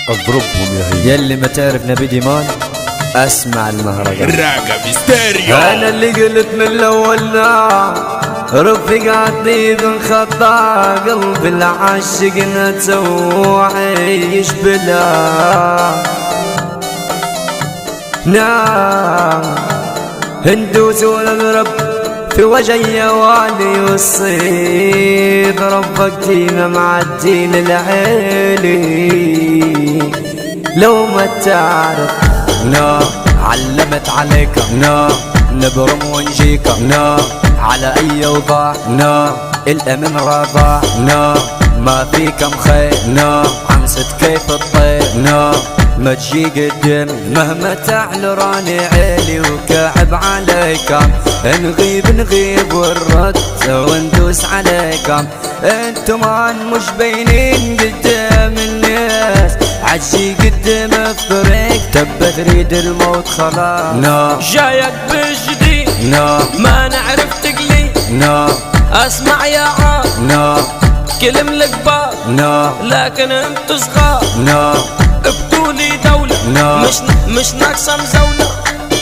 اضربهم يا هي يلي ما تعرف نبي ديمان اسمع المهرجان. راقب ستيريو. انا اللي قلت من الاولنا رفقاتي بنخطى قلب العاشق نتوعيش بلا نعم هندوس ونضرب في وجهي والي والصيد رفقتينا معدين العيلي لو ما تعرف علمت عليك نبرم ونجيك على اي وضع الامن رضع ما فيك مخير عنست كيف الطير ما تجي قدامي مهما تعلى راني عيلي وكعب عليكم نغيب والرد وندوس عليكم انتم مش باينين قدام الناس عجي قدام الطريق تبى تريد الموت خلاص جايك بجديد ما نعرف تقلي اسمع يا عاد كلم الكبار لكن انتو صغار ابدولي دولة مش ناقصة مزولة.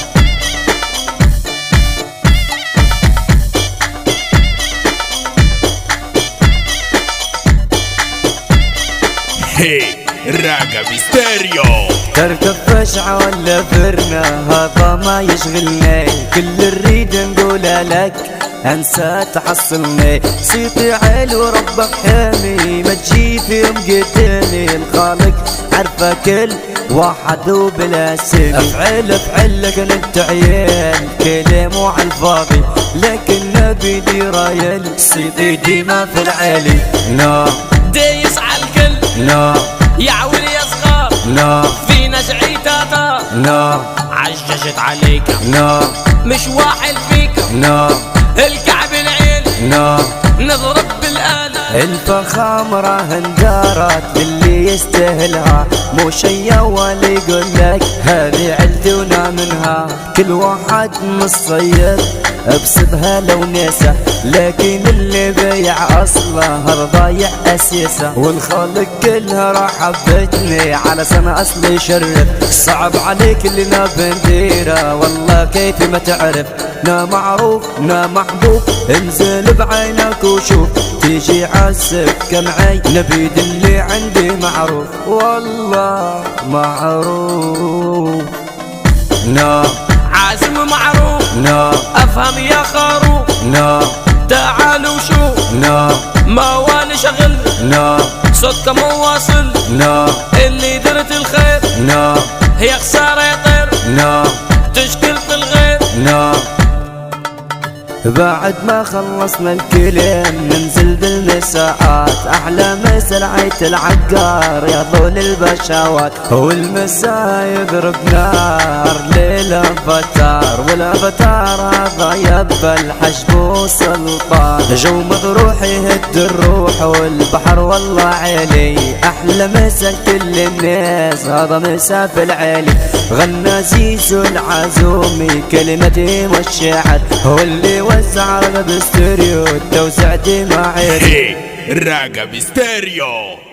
هي راقب ستيريو. تركب فجعة ولا فرنا هذا ما يشغلني كل الريد نقوله لك انسى تحصلني صيتي عيل وربك حامي ما تجي في يوم قدامي الخالق عرفه كل واحد وبلا سمي افعل لك انت عيال كلامه على الفاضي لكن نبي دي رايل صيتي ديما في العالي دايس على الكل يا عولي يا صغار في نزعي تاتا عججت عليك مش واحد فيك الكعب العيل نضرب بالآلة الفخامة راهن دارت للي يستاهلها مو شي ولا يقول لك هذه عيلتي ونا منها كل واحد مصير بصدها لو ناسه لكن اللي بيع اصله هذا ضايع اساسه والخالق كلها راح حبتني على سنة اصلي شرف صعب عليك اللي نا بنديره والله كيف ما تعرف نا معروف نا محبوب انزل بعينك وشوف تيجي عالسكة معي نبيد اللي عندي معروف والله معروف عازم معروف افهم يا خروف تعالوا شوف موالي شغل صوتك مواصل اللي درت الخير هي خسارة يطير تشكل في الغير بعد ما خلصنا الكلام ننزل بالمساءات احلى مسا العيت العقار يا طول البشوات والمساء يضرب نار للافاتار والافاتار هذا يبى الحجب وسلطان جو مضروح يهد الروح والبحر والله عيلي احلى مسا كل الناس هذا مسا في العيلي غنى زيزو العزومي كلمتي والشعر هو اللي وزع راقب ستيريو توزعتي معي راقب ستيريو.